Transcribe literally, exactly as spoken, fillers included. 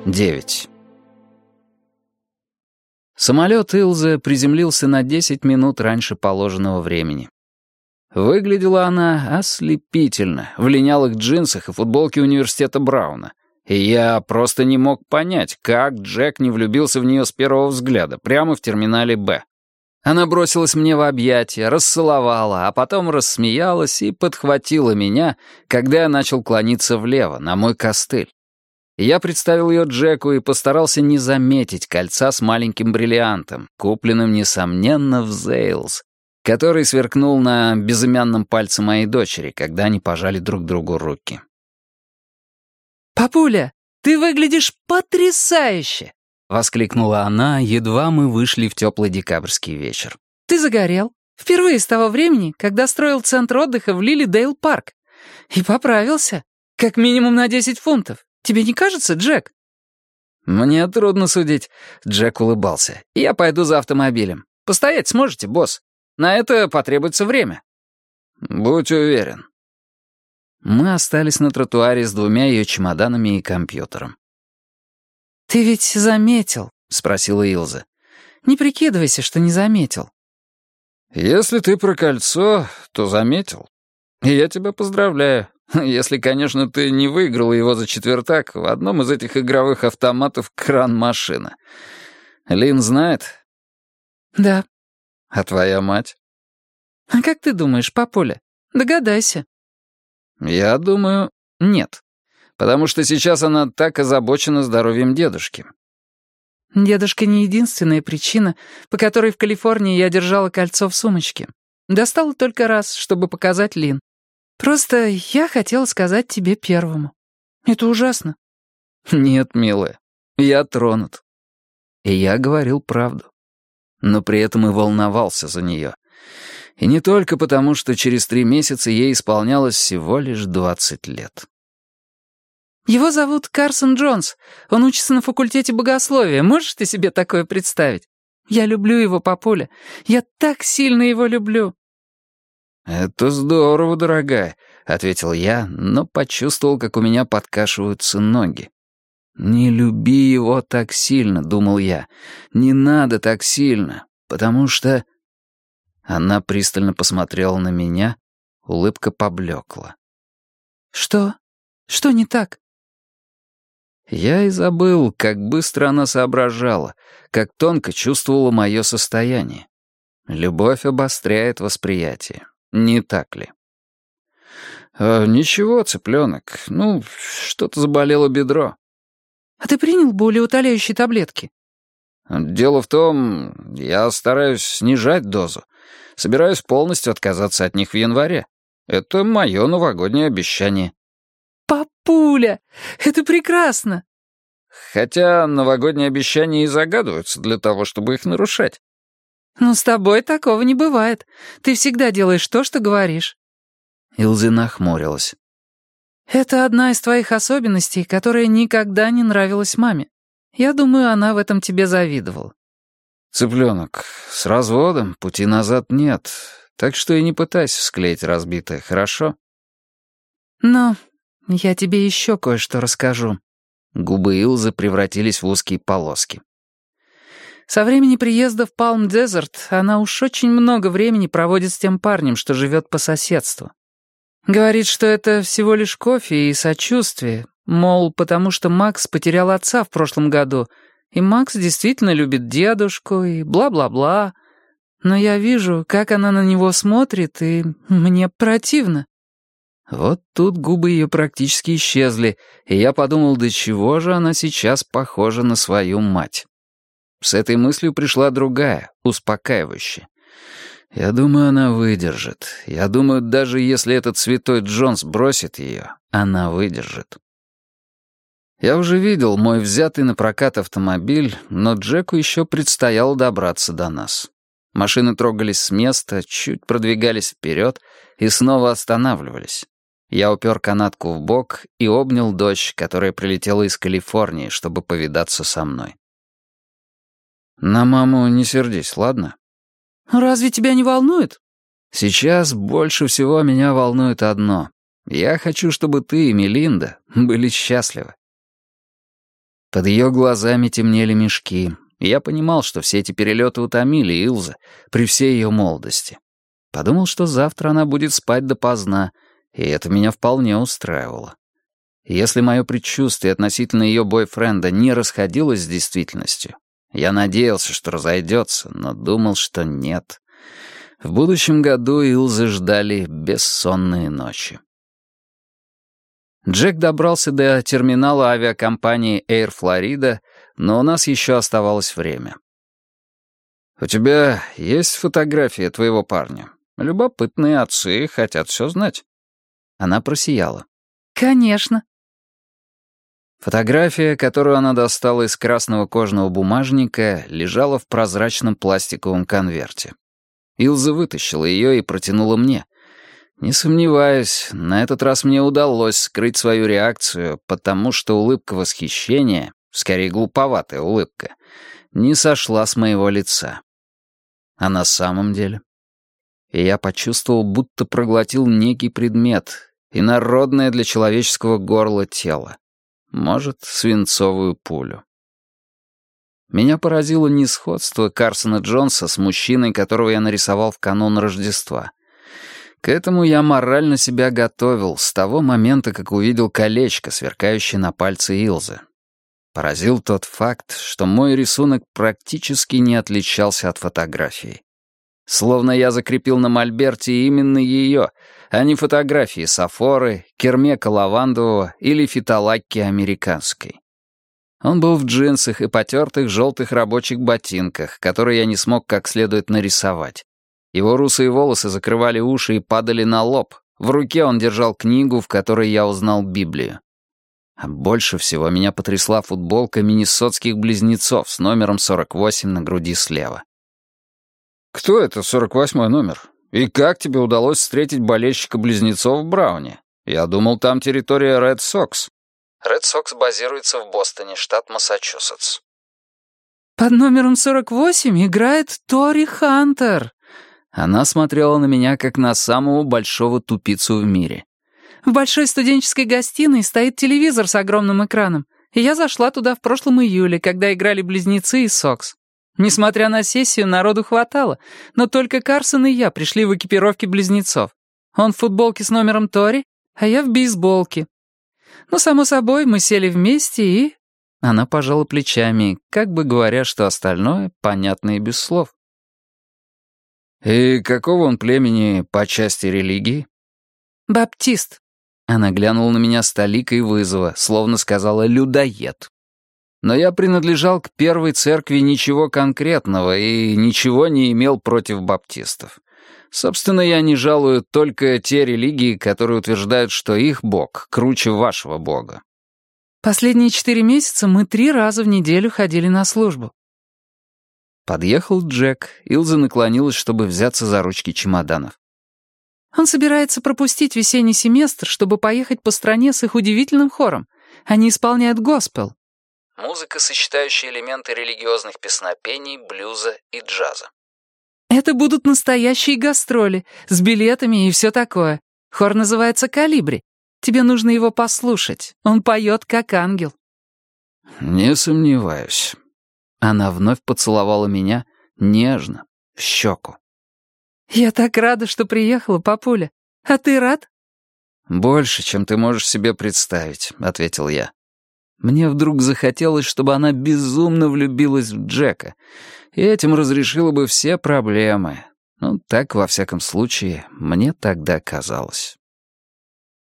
девять. Самолет Илзы приземлился на десять минут раньше положенного времени. Выглядела она ослепительно, в линялых джинсах и футболке университета Брауна. И я просто не мог понять, как Джек не влюбился в нее с первого взгляда, прямо в терминале «Б». Она бросилась мне в объятия, расцеловала, а потом рассмеялась и подхватила меня, когда я начал клониться влево, на мой костыль. Я представил ее Джеку и постарался не заметить кольца с маленьким бриллиантом, купленным, несомненно, в Зейлс, который сверкнул на безымянном пальце моей дочери, когда они пожали друг другу руки. «Папуля, ты выглядишь потрясающе!» — воскликнула она, едва мы вышли в теплый декабрьский вечер. «Ты загорел. Впервые с того времени, когда строил центр отдыха в Лилидейл-парк. И поправился. Как минимум на десять фунтов. Тебе не кажется, Джек?» «Мне трудно судить», — Джек улыбался. «Я пойду за автомобилем. Постоять сможете, босс? На это потребуется время». «Будь уверен». Мы остались на тротуаре с двумя ее чемоданами и компьютером. «Ты ведь заметил?» — спросила Илза. «Не прикидывайся, что не заметил». «Если ты про кольцо, то заметил. И я тебя поздравляю. Если, конечно, ты не выиграл его за четвертак в одном из этих игровых автоматов кран-машина. Лин знает?» «Да». «А твоя мать?» «А как ты думаешь, папуля? Догадайся». «Я думаю, нет. Потому что сейчас она так озабочена здоровьем дедушки». «Дедушка не единственная причина, по которой в Калифорнии я держала кольцо в сумочке. Достала только раз, чтобы показать Лин. Просто я хотела сказать тебе первому. Это ужасно». «Нет, милая, я тронут». И я говорил правду. Но при этом и волновался за нее. И не только потому, что через три месяца ей исполнялось всего лишь двадцать лет. «Его зовут Карсон Джонс. Он учится на факультете богословия. Можешь ты себе такое представить? Я люблю его, папуля. Я так сильно его люблю». «Это здорово, дорогая», — ответил я, но почувствовал, как у меня подкашиваются ноги. «Не люби его так сильно», — думал я. «Не надо так сильно, потому что...» Она пристально посмотрела на меня, улыбка поблекла. «Что? Что не так?» Я и забыл, как быстро она соображала, как тонко чувствовала мое состояние. Любовь обостряет восприятие, не так ли? «А, ничего, цыпленок, ну, что-то заболело бедро». «А ты принял болеутоляющие таблетки?» «Дело в том, я стараюсь снижать дозу. Собираюсь полностью отказаться от них в январе. Это мое новогоднее обещание». «Папуля, это прекрасно!» Хотя новогодние обещания и загадываются для того, чтобы их нарушать. «Ну, с тобой такого не бывает. Ты всегда делаешь то, что говоришь». Илза нахмурилась. «Это одна из твоих особенностей, которая никогда не нравилась маме. Я думаю, она в этом тебе завидовала». «Цыпленок, с разводом пути назад нет, так что и не пытайся склеить разбитое, хорошо?» «Но я тебе еще кое-что расскажу». Губы Илзы превратились в узкие полоски. «Со времени приезда в Палм-Дезерт она уж очень много времени проводит с тем парнем, что живет по соседству. Говорит, что это всего лишь кофе и сочувствие, мол, потому что Макс потерял отца в прошлом году, и Макс действительно любит дедушку и бла-бла-бла. Но я вижу, как она на него смотрит, и мне противно». Вот тут губы ее практически исчезли, и я подумал, до чего же она сейчас похожа на свою мать. С этой мыслью пришла другая, успокаивающая. Я думаю, она выдержит. Я думаю, даже если этот святой Джонс бросит ее, она выдержит. Я уже видел мой взятый на прокат автомобиль, но Джеку еще предстояло добраться до нас. Машины трогались с места, чуть продвигались вперед и снова останавливались. Я упер канатку в бок и обнял дочь, которая прилетела из Калифорнии, чтобы повидаться со мной. «На маму не сердись, ладно?» «Разве тебя не волнует?» «Сейчас больше всего меня волнует одно. Я хочу, чтобы ты и Мелинда были счастливы». Под ее глазами темнели мешки, и я понимал, что все эти перелеты утомили Илза при всей ее молодости. Подумал, что завтра она будет спать допоздна, и это меня вполне устраивало. Если мое предчувствие относительно ее бойфренда не расходилось с действительностью, я надеялся, что разойдется, но думал, что нет. В будущем году Илзы ждали бессонные ночи. Джек добрался до терминала авиакомпании Air Florida, но у нас еще оставалось время. «У тебя есть фотография твоего парня? Любопытные отцы хотят все знать». Она просияла. «Конечно». Фотография, которую она достала из красного кожаного бумажника, лежала в прозрачном пластиковом конверте. Илза вытащила ее и протянула мне. Не сомневаюсь, на этот раз мне удалось скрыть свою реакцию, потому что улыбка восхищения, скорее глуповатая улыбка, не сошла с моего лица. А на самом деле? И я почувствовал, будто проглотил некий предмет, инородное для человеческого горла тело. Может, свинцовую пулю. Меня поразило несходство Карсона Джонса с мужчиной, которого я нарисовал в канун Рождества. К этому я морально себя готовил с того момента, как увидел колечко, сверкающее на пальце Илзы. Поразил тот факт, что мой рисунок практически не отличался от фотографии. Словно я закрепил на мольберте именно ее, а не фотографии Сафоры, Кермека Лавандового или Фиталакки Американской. Он был в джинсах и потертых желтых рабочих ботинках, которые я не смог как следует нарисовать. Его русые волосы закрывали уши и падали на лоб. В руке он держал книгу, в которой я узнал Библию. А больше всего меня потрясла футболка миннесотских близнецов с номером сорок восемь на груди слева. «Кто это сорок восьмой номер? И как тебе удалось встретить болельщика-близнецов в Брауне? Я думал, там территория Ред Сокс». Ред Сокс базируется в Бостоне, штат Массачусетс. «Под номером сорок восемь играет Тори Хантер». Она смотрела на меня, как на самого большого тупицу в мире. «В большой студенческой гостиной стоит телевизор с огромным экраном, и я зашла туда в прошлом июле, когда играли близнецы и Сокс. Несмотря на сессию, народу хватало, но только Карсон и я пришли в экипировке близнецов. Он в футболке с номером Тори, а я в бейсболке. Ну, само собой, мы сели вместе и...» Она пожала плечами, как бы говоря, что остальное понятно и без слов. «И какого он племени по части религии?» «Баптист». Она глянула на меня с толикой вызова, словно сказала «людоед». Но я принадлежал к первой церкви ничего конкретного и ничего не имел против баптистов. Собственно, я не жалую только те религии, которые утверждают, что их бог круче вашего бога. «Последние четыре месяца мы три раза в неделю ходили на службу». Подъехал Джек, Илза наклонилась, чтобы взяться за ручки чемоданов. «Он собирается пропустить весенний семестр, чтобы поехать по стране с их удивительным хором. Они исполняют госпел». Музыка, сочетающая элементы религиозных песнопений, блюза и джаза. «Это будут настоящие гастроли, с билетами и все такое. Хор называется «Калибри». Тебе нужно его послушать. Он поет, как ангел». «Не сомневаюсь». Она вновь поцеловала меня нежно, в щеку. «Я так рада, что приехала, папуля. А ты рад?» «Больше, чем ты можешь себе представить», — ответил я. Мне вдруг захотелось, чтобы она безумно влюбилась в Джека, и этим разрешила бы все проблемы. Ну, так, во всяком случае, мне тогда казалось.